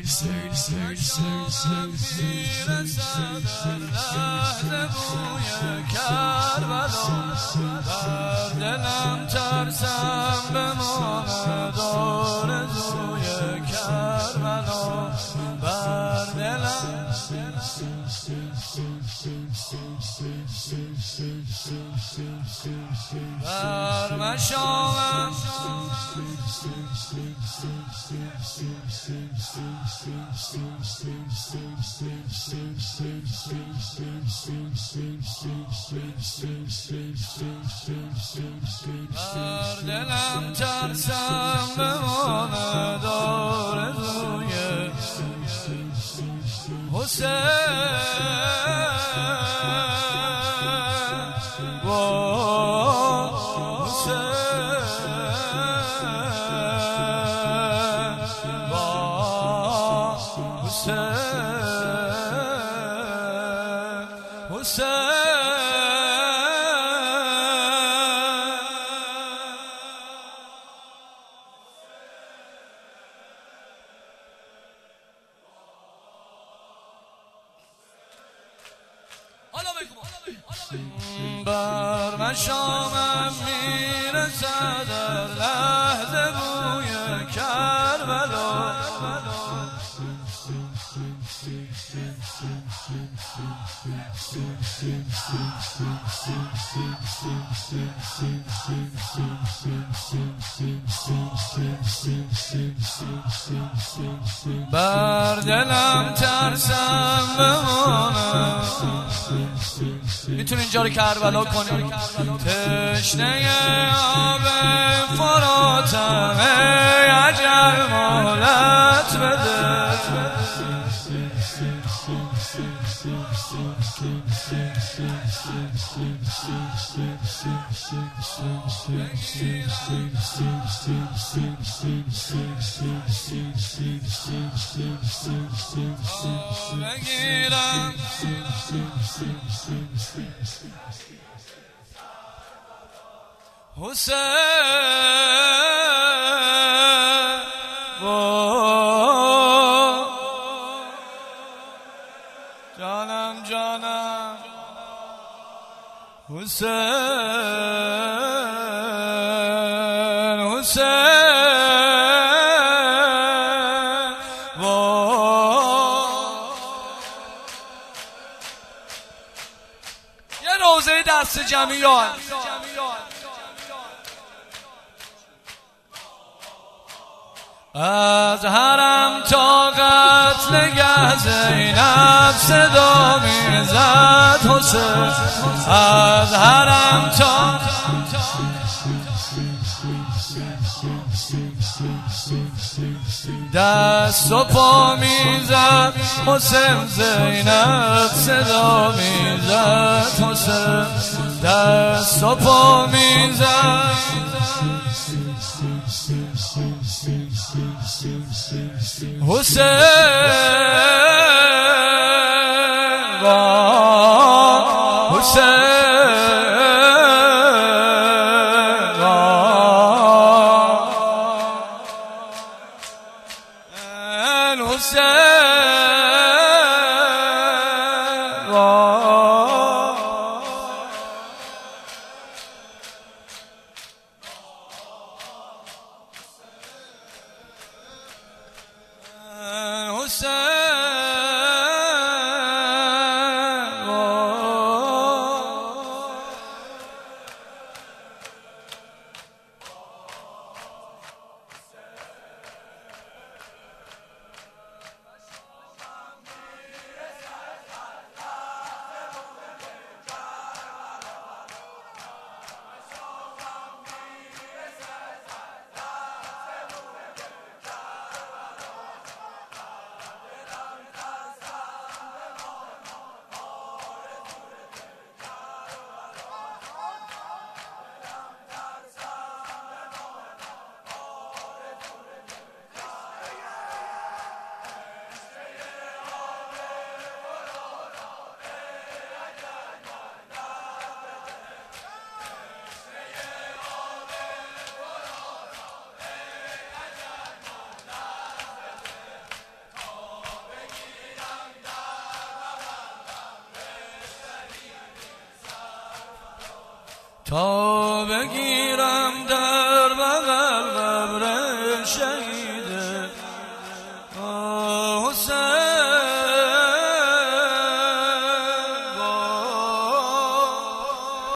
بر دلم ترسم بماند آرزوی کربلا بر دلم بر مشامم بر دلم ترسم بماند آرزوی بر مشامم میرسد در لحظه بوی کربلا بر دلم ترسم بمانم. میتونی اینجا رو کربلا کنی؟ تشنه آب فراتم ای اجل مهلت بده. بگیرم حسین جانم جانم حسین حسین یه روزه دست جمیعان از حرم تا قتل گه زینب صدا میزد حسین. از حرم تا دست و پا میزد حسین. زینب صدا میزد حسین. دست و پا میزد حسین تا بگیرم